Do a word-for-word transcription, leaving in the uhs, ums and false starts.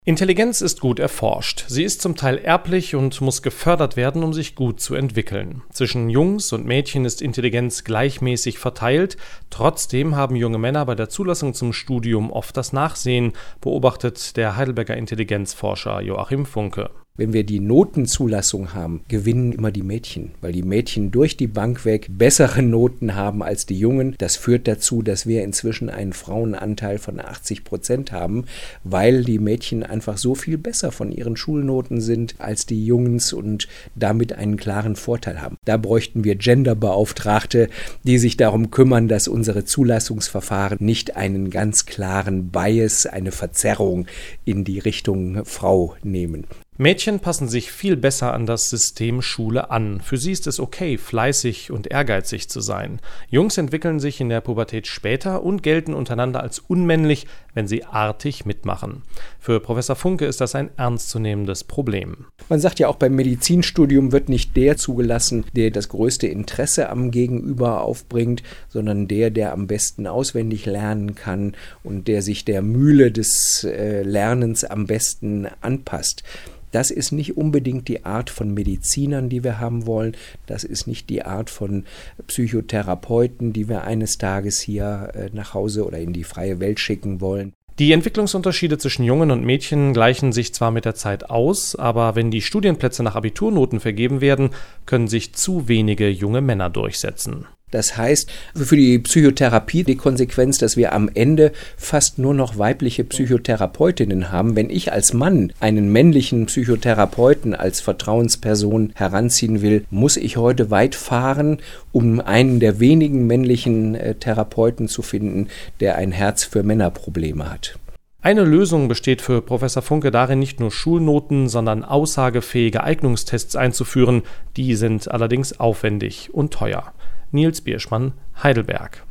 Intelligenz ist gut erforscht. Sie ist zum Teil erblich und muss gefördert werden, um sich gut zu entwickeln. Zwischen Jungs und Mädchen ist Intelligenz gleichmäßig verteilt. Trotzdem haben junge Männer bei der Zulassung zum Studium oft das Nachsehen, beobachtet der Heidelberger Intelligenzforscher Joachim Funke. Wenn wir die Notenzulassung haben, gewinnen immer die Mädchen, weil die Mädchen durch die Bank weg bessere Noten haben als die Jungen. Das führt dazu, dass wir inzwischen einen Frauenanteil von achtzig Prozent haben, weil die Mädchen einfach so viel besser von ihren Schulnoten sind als die Jungs und damit einen klaren Vorteil haben. Da bräuchten wir Genderbeauftragte, die sich darum kümmern, dass unsere Zulassungsverfahren nicht einen ganz klaren Bias, eine Verzerrung in die Richtung Frau nehmen. Mädchen passen sich viel besser an das System Schule an. Für sie ist es okay, fleißig und ehrgeizig zu sein. Jungs entwickeln sich in der Pubertät später und gelten untereinander als unmännlich, wenn sie artig mitmachen. Für Professor Funke ist das ein ernstzunehmendes Problem. Man sagt ja auch, beim Medizinstudium wird nicht der zugelassen, der das größte Interesse am Gegenüber aufbringt, sondern der, der am besten auswendig lernen kann und der sich der Mühle des äh, Lernens am besten anpasst. Das ist nicht unbedingt die Art von Medizinern, die wir haben wollen. Das ist nicht die Art von Psychotherapeuten, die wir eines Tages hier nach Hause oder in die freie Welt schicken wollen. Die Entwicklungsunterschiede zwischen Jungen und Mädchen gleichen sich zwar mit der Zeit aus, aber wenn die Studienplätze nach Abiturnoten vergeben werden, können sich zu wenige junge Männer durchsetzen. Das heißt für die Psychotherapie die Konsequenz, dass wir am Ende fast nur noch weibliche Psychotherapeutinnen haben. Wenn ich als Mann einen männlichen Psychotherapeuten als Vertrauensperson heranziehen will, muss ich heute weit fahren, um einen der wenigen männlichen äh, Therapeuten zu finden, der ein Herz für Männerprobleme hat. Eine Lösung besteht für Professor Funke darin, nicht nur Schulnoten, sondern aussagefähige Eignungstests einzuführen. Die sind allerdings aufwendig und teuer. Nils Bierschmann, Heidelberg.